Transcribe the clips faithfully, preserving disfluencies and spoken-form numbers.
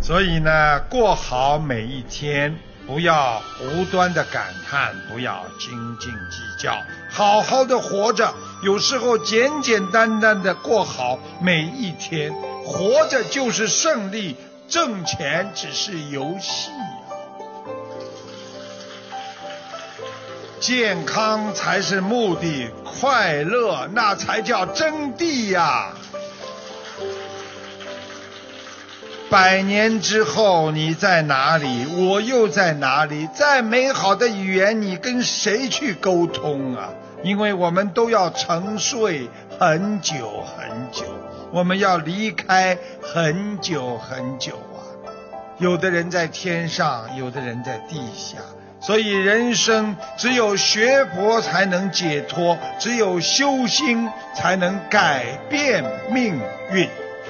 所以呢，过好每一天，不要无端的感叹，不要斤斤计较，好好的活着。有时候简简单单的过好每一天，活着就是胜利，挣钱只是游戏。健康才是目的，快乐那才叫真谛呀！百年之后你在哪里，我又在哪里？再美好的语言你跟谁去沟通啊？因为我们都要沉睡很久很久，我们要离开很久很久啊。有的人在天上，有的人在地下，所以人生只有学佛才能解脱，只有修心才能改变命运。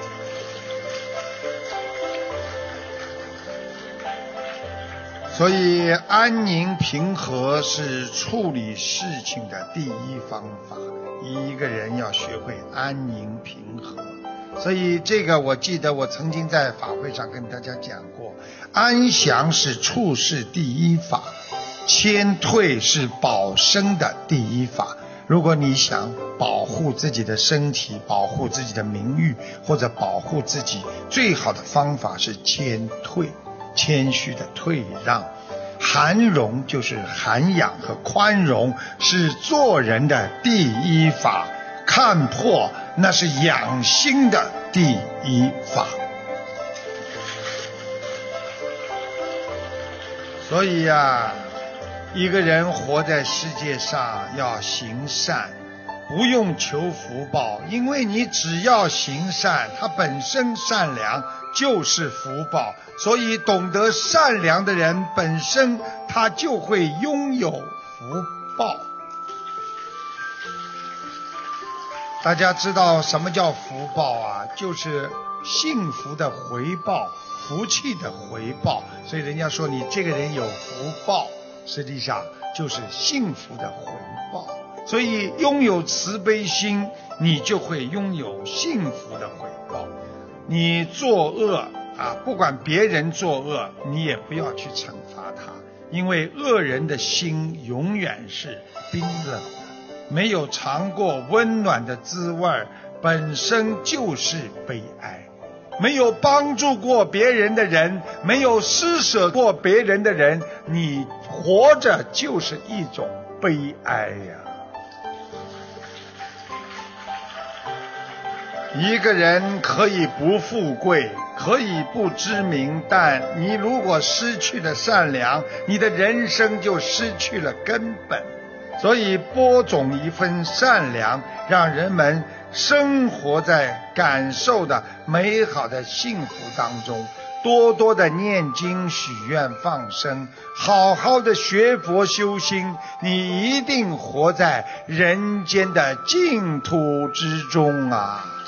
所以安宁平和是处理事情的第一方法，一个人要学会安宁平和。所以这个我记得我曾经在法会上跟大家讲过，安详是处事第一法，谦退是保身的第一法。如果你想保护自己的身体，保护自己的名誉，或者保护自己，最好的方法是谦退，谦虚的退让。涵容就是涵养和宽容，是做人的第一法。看破那是养心的第一法。所以呀、啊，一个人活在世界上要行善，不用求福报，因为你只要行善，它本身善良就是福报。所以懂得善良的人本身他就会拥有福报。大家知道什么叫福报啊？就是幸福的回报，福气的回报。所以人家说你这个人有福报，实际上就是幸福的回报。所以拥有慈悲心，你就会拥有幸福的回报。你作恶啊，不管别人作恶，你也不要去惩罚他，因为恶人的心永远是冰冷的，没有尝过温暖的滋味，本身就是悲哀。没有帮助过别人的人，没有施舍过别人的人，你活着就是一种悲哀呀。一个人可以不富贵，可以不知名，但你如果失去了善良，你的人生就失去了根本。所以播种一份善良，让人们生活在感受的美好的幸福当中，多多的念经许愿放生，好好的学佛修心，你一定活在人间的净土之中啊。